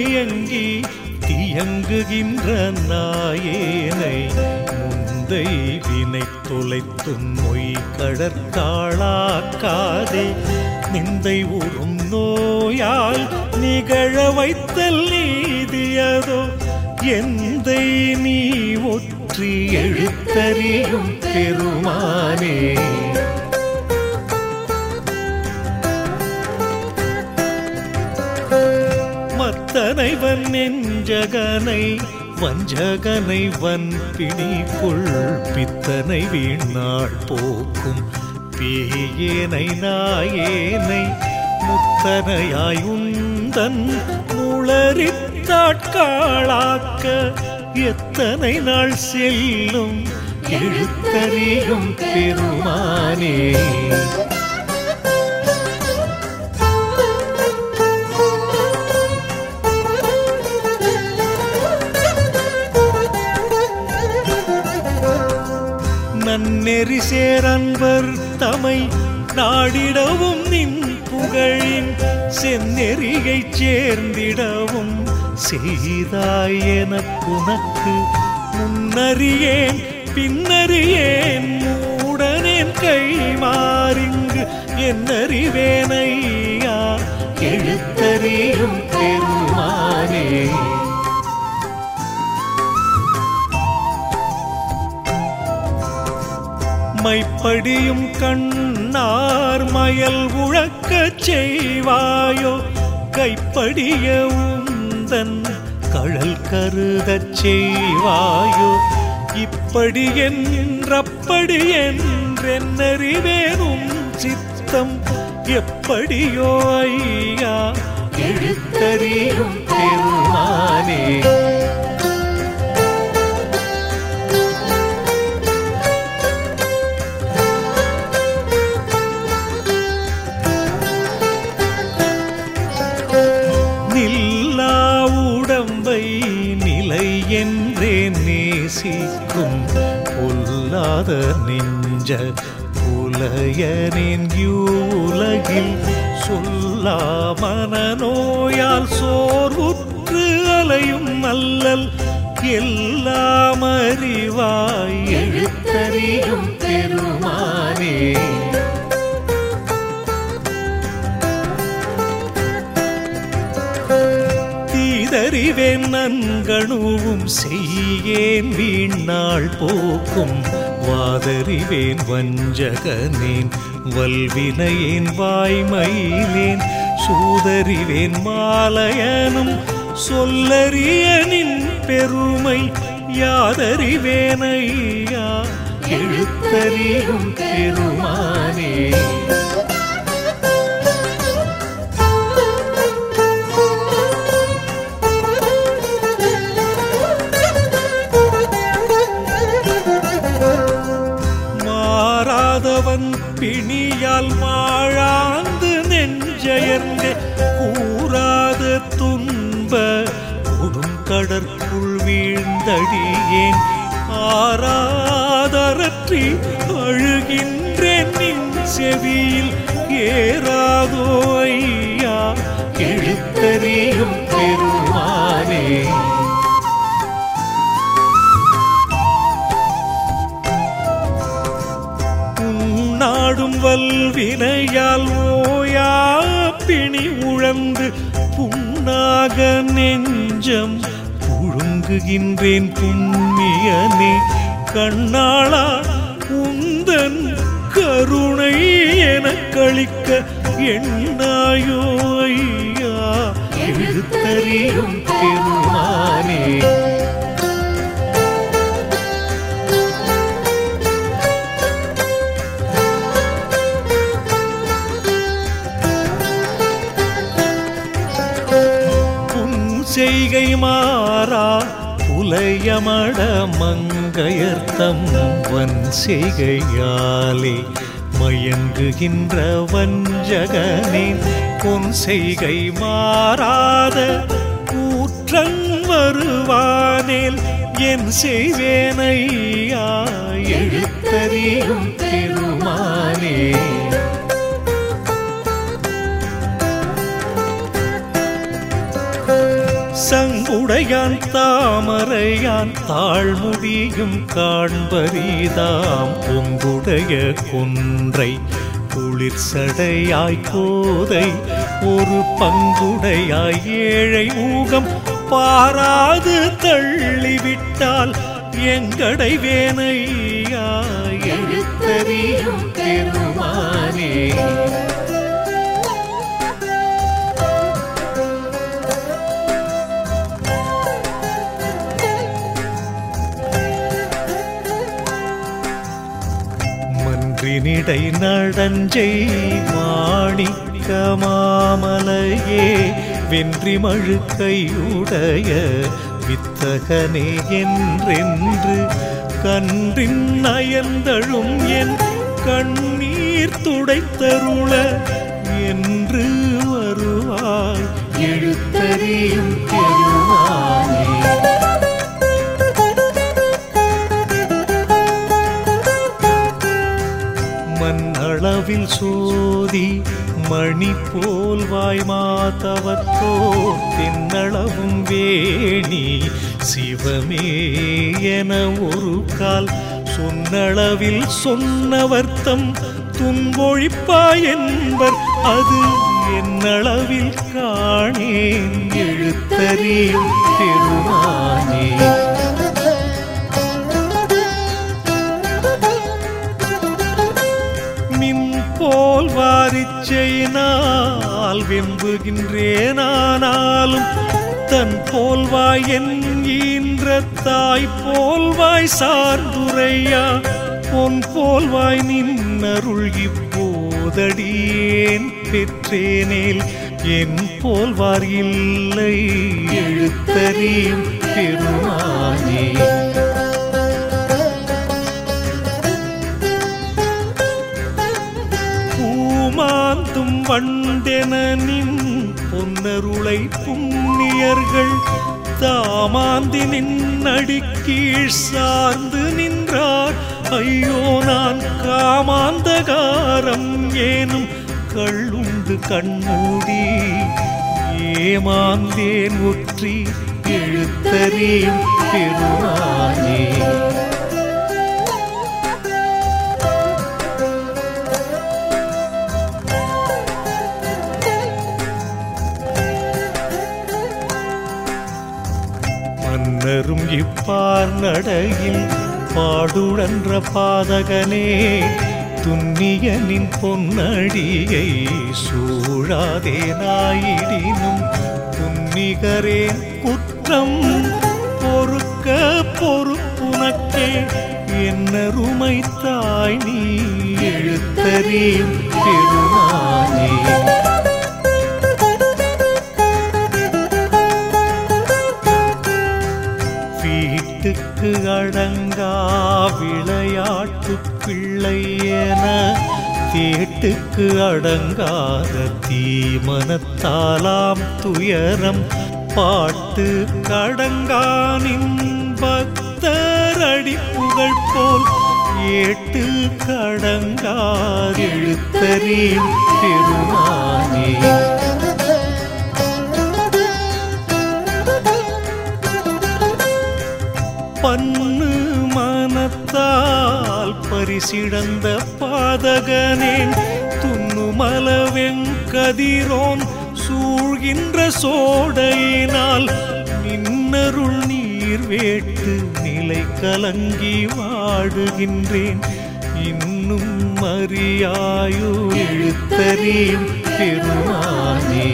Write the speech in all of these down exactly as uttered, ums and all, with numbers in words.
மயங்கி தியங்குகின்ற நாயேனை முந்தை வினை தொலைத்தும் மொய் கடற்காளாக்காதே நிந்தை உறும் நோயால் நிகழ வைத்தல் நீதியதோ எந்தை நீ ஒற்றி எழுத்தறியும் பெருமானே. மத்தனைவன் நெஞ்சகனை வஞ்சகனை வன் பிணிக்குள் பித்தனை வீணாள் போக்கும் பேயேனை நாயேனை முத்தனையாய் உந்தன் முளரித்தாட்காளாக்க எத்தனை நாள் செல்லும் எழுத்தறியும் பெருமானே. நன்னெறி சேரன்பர் தமை நாடிடவும் நின் புகழின் செந்நெறியை சேர்ந்திடவும் செய்தாய் எனக்குனக்கு முன்னறியேன் பின்னறியேன் மூடனேன் கைமாறிங்கு என்னறிவேனையா எழுத்தறியும் பெருமானே. மைப்படியும் கண்ணார் மயல் உழக்கச் செய்வாயோ கைப்படிய உந்தன் கழல் கருதச் செய்வாயோ இப்படி என்றப்படி என்றென்னறிவேனும் சித்தம் எப்படியோ ஐயா எழுத்தறியும் பெருமானே. என்றே நேசிக்கும் பொல்லாத நெஞ்ச புலையனின் உலகில் சொல்லா மனநோயால் சோர்வுற்று அலையும் அல்லல் எல்லாம் அறிவாய் எழுத்தறியும் பெருமானே. தீதறிவேன் நன்கணுவும் செய்யேன் வீணாள் போக்கும் வாதறிவேன் வஞ்சகனேன் வல்வினையேன் வாய்மயிலேன் சூதறிவேன் மாலையனும் சொல்லறியனின் பெருமை யாதறிவேனையா எழுத்தறியும் பெருமானே. மாறாதவன் பிணியால் மாழாந்து நெஞ்சயர்ந்தே கூறாத துன்ப கொடுங்கடற்குள் வீழ்ந்தடியேன் ஆராதரற்றி அழுகின்றேன் நின் செவியில் ஏறாதோ ஐயா எழுத்தறியும் பெருமானே. நாடும் வல்வினையால் ஓயா பிணி உழந்து புண்ணாக நெஞ்சம் புழுங்குகின்றேன் புண்ணியனே கண்ணாளா உந்தன் கருணை எனக்களிக்க எண்ணாயோ ஐயா எழுத்தறியும் பெருமானே. செய்கை மாறா புலையமட மங்கையர்த்தம் வன் செய்கையாலே மயங்குகின்ற வஞ்சகனேன் பொன் செய்கை மாறாத கூற்றன் வருவானேல் என் செய்வேனையா எழுத்தறியும் பெருமானே. சங்குடையான் தாமரையான் தாழ்முடியும் காண்பரிதாம் பொங்குடைய கொன்றை குளிர் சடையாய் கோதை ஒரு பங்குடையாய் ஏழை ஊகம் பாராது தள்ளிவிட்டால் எங்கடை வேனையா எழுத்தறியும் பெருமானே. மன்றினிடை நடஞ்சை மாணிக்க மாமலையே வென்றி மழுக்கையுடைய வித்தகனே என்றென்று கன்றின் நயந்தழும் என் கண்ணீர் துடைத்தருள என்று வருவாய் எழுத்தறியும் பெருமானே. மண்ணளவில் சோதி மணி போல் வாய் மாதவத்தோர் தென்னளவும் வேணி சிவமே என ஒரு கால் சொன்னளவில் சொன்னவர்த்தம் துன்பொழிப்பாய் என்பர் அது என்னளவில் காணேன் எழுத்தறியும் பெருமானே. போல் வாரிச்சையினால் வெம்புகின்றேனானாலும் தன் போல்வாய் என் ஈன்ற தாய் போல்வாய் சார்ந்துரையா பொன் போல்வாய் நின்னருள் இப்போதடியேன் பெற்றேனேல் என் போல்வார் இல்லை எழுத்தறியும் பெருமானே. மாந்தும் வண்டென நின் பொன்னருளை புண்ணியர்கள் தாமாந்தி நின்னடிக்கீழ் சார்ந்து நின்றார். ஐயோ நான் காமாந்தகாரம் ஏனும் கள்ளுண்டு கண்மூடி ஏமாந்தேன் ஒற்றி எழுத்தறியும் பெருமானே. மன்னரும் இப்பார் நடையில் பாடுழன்ற பாதகனே துன்னியனின் பொன்னடியை சூழாதே நாயிடினும் புன்னிகரே குற்றம் பொறுக்க பொறுப்புனக்கே என்னருமை தாய் நீ எழுத்தறியும் பெருமானே. வீட்டுக்கு அடங்கா விளையாட்டு பிள்ளை என தேட்டுக்கு அடங்காத தீமனத்தாலாம் துயரம் பாட்டு கடங்கானின் பக்தர் அடிப்புகள் போல் ஏட்டு கடங்கார் எழுத்தறியும் பெருமானே. பன்னு மனத்தால் பரிசிடந்த பாதகனேன் துண்ணுமலவெங்கதிரோன் சூழ்கின்ற சோடையினால் நின்னருள் நீர் வேட்டு நிலை கலங்கி வாடுகின்றேன் இன்னும் அறியாயோ எழுத்தறியும் பெருமானே.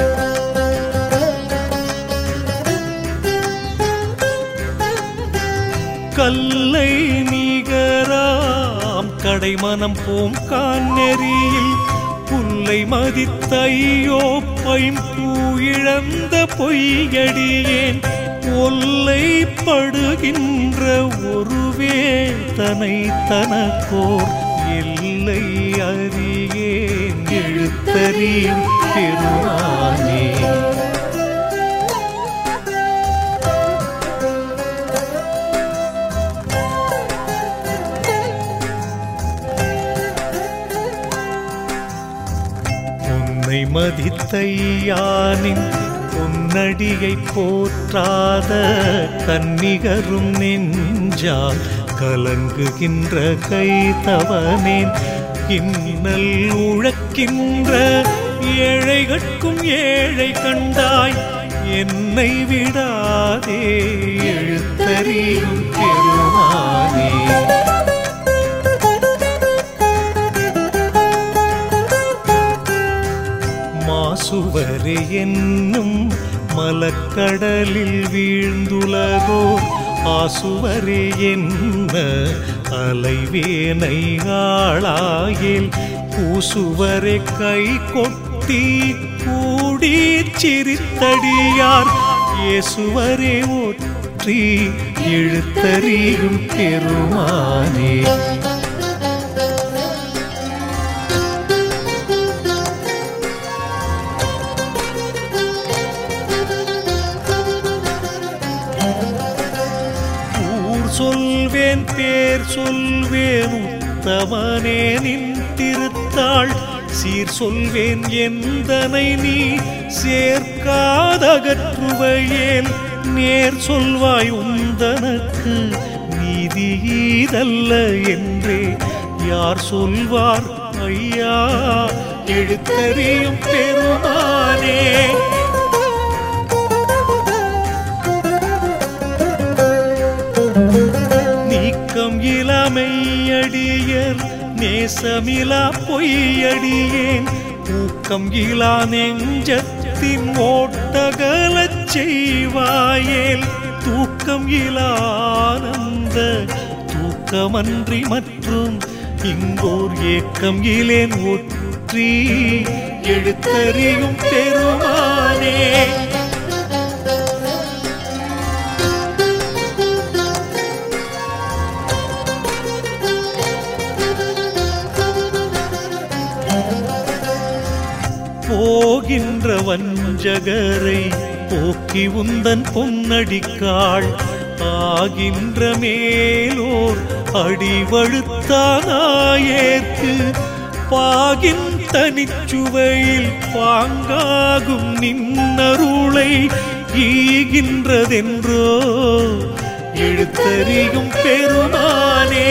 கல்லை நீகராம் கடைமனம் போம் கான்னெறியில் புல்லை மதித்தையோ பைம்பூ இழந்த பொய்யடியேன் ஒல்லை படுகின்ற ஒரு வேதனை தனக்கோர் எல்லை அறியேன் எழுத்தறியும் பெருமானே. மதித்தையானின் பொன்ன கண்ணடியை போற்றாத கன்னிகரும் நெஞ்சால் கலங்குகின்ற கைதவனேன் இன்னல் உழக்கின்ற ஏழைகட்கும் ஏழை கண்டாய் என்னை விடாதே எழுத்தறியும் பெருமானே. மாசுவரே என்னும் மலக்கடலில் வீழ்ந்துலகோ ஆசுவரே என்ன அலைவேனை ஆளாயேல் பூசுவரே கை கொட்டி கூடி சிரித்தடியார் இயேசுவரே ஒற்றி எழுத்தறியும் பெருமானே. சொல்வேன் பேர் சொல்வேன் உத்தமனே நின் திருத்தாள் சீர் சொல்வேன் எந்தனை நீ சேர்க்காதகற்றுவையேல் நேர் சொல்வாய் உந்தனக்கு நீதியீதல்ல என்றே யார் சொல்வார் ஐயா எழுத்தறியும் பெருமானே. நீக்கம் இளமையடியர் நேசமிலா பொய்யடியேன் ஊக்கம் இலா நெஞ்சத்தின் ஓட்டகலச் செய்வாயேல் தூக்கம் இலானந்த தூக்கமன்றி மற்றும் இங்கோர் ஏக்கம் இலேன் ஒற்றி எழுத்தறியும் பெருமானே. போகின்ற வஞ்சகரை போக்கி உந்தன் பொன்னடிக்காள் ஆகின்ற மேலோர் அடிவழுத்தானாயேற்கு பாகின் தனிச்சுவையில் பாங்காகும் நின்னருளை ஈகின்றதென்றோ எழுத்தறியும் பெருமானே.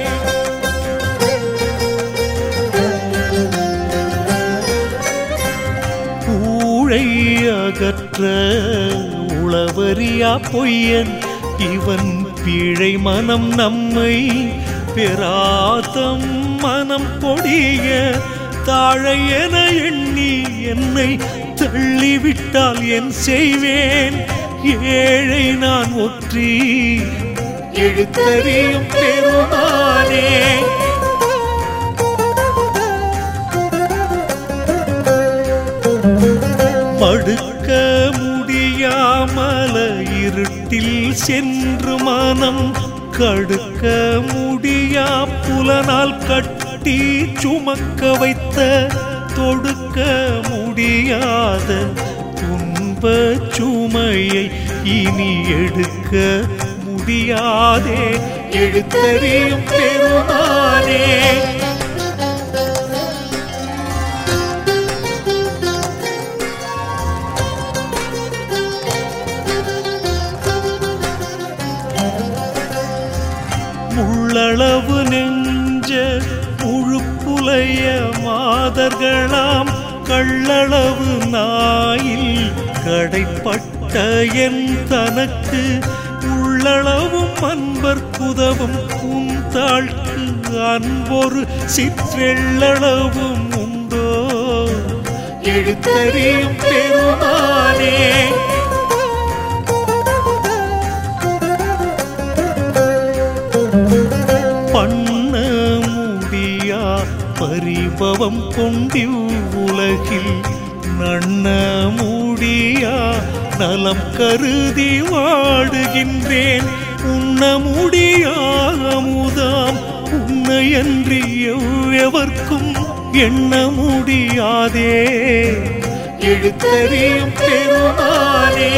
அகற்ற உளவறியா பொய்யன் இவன் பிழை மனம் நம்மை பெறாதம் மனம் கொடிய தாழையென எண்ணி என்னை தள்ளிவிட்டால் என் செய்வேன் ஏழை நான் ஒற்றி எழுத்தறியும் பெருமானே. மடுக்க முடியாமல இருட்டில் சென்று மனம் கடுக்க முடியா புலனால் கட்டி சுமக்க வைத்த தொடுக்க முடியாத துன்ப சுமையை இனி எடுக்க முடியாதே எழுத்தறியும் பெருமானே. முள்ளளவு நெஞ்ச முழுப்புலைய மாதர்களாம் கள்ளளவு நாயில் கடைப்பட்ட என் தனக்கு உள்ளளவும் அன்பர் குதவும் உன் தாழ்க்கு அன்பொரு சிற்றெள்ளளவும் உண்டோ எழுத்தறியும் பெருமானே. பண்ண முடியா பரிபவம் கொண்டிவ்வுலகில் நண்ண முடியா நலம் கருதி வாடுகின்றேன் உண்ண முடியாமுதாம் உன்னையன்றி எவ்வெவர்க்கும் எண்ண முடியாதே எழுத்தறியும் பெருமானே.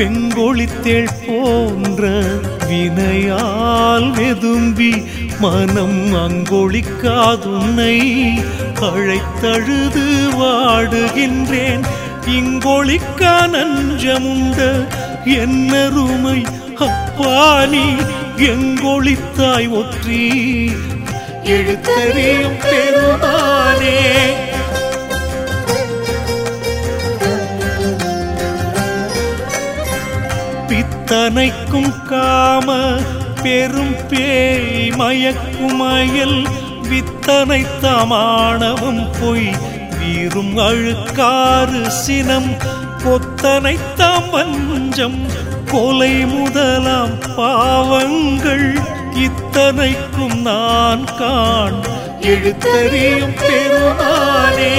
வெங்கொளித்தேள் போன்ற வினையால் வெதும்பி மனம் அங்கொளிக்காதுன்னை அழைத்தழுது வாடுகின்றேன். இங்கொளிக்கா நஞ்சமுண்ட என்னருமை அப்பானி எங்கொளித்தாய் ஒற்றி எழுத்தறியும் பெருமானே. பித்தனைக்கும் காம பெரும் பேய் மயக்கும் அயல் வித்தனை தமானவம் பொய் வீரும் அழுக்காறு சினம் கொத்தனை தமஞ்சம் கொலை முதலாம் பாவங்கள் இத்தனைக்கும் நான் காண் எழுத்தறியும் பெருமானே.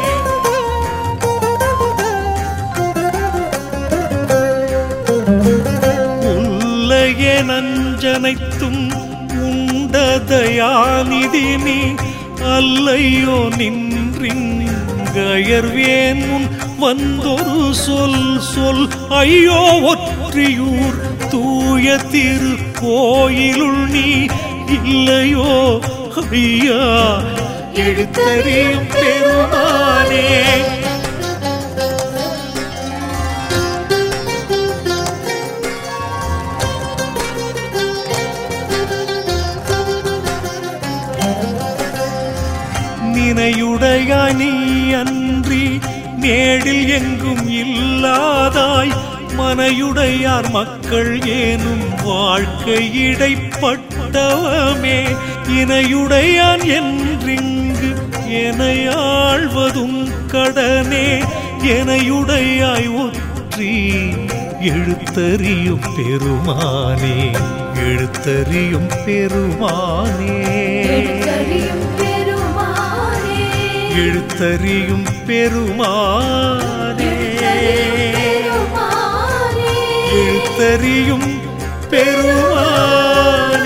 உள்ளையே நஞ்சனைத்தும் உண்டதயாநிதி நீ அல்லையோ நின்றிங்கயர்வேன் முன் வந்தொரு சொல் சொல் ஐயோ ஒற்றியூர் தூய திரு கோயிலுள் நீ இல்லையோ ஐயா எழுத்தறியும் பெருமானே. நினையுடையாய் நீ அன்றி நேடில் எங்கும் இல்லாதாய் மனையுடையார் மக்கள் ஏனும் வாழ்க்கை இடைப்பட்டவமே. இனையுடையான் என்றிங்கு எனையாழ்வதும் கடனே எனையுடையாய் ஒற்றி எழுத்தறியும் பெருமானே எழுத்தறியும் பெருமானே எழுத்தறியும் பெருமானே எழுத்தறியும் பெருமானே.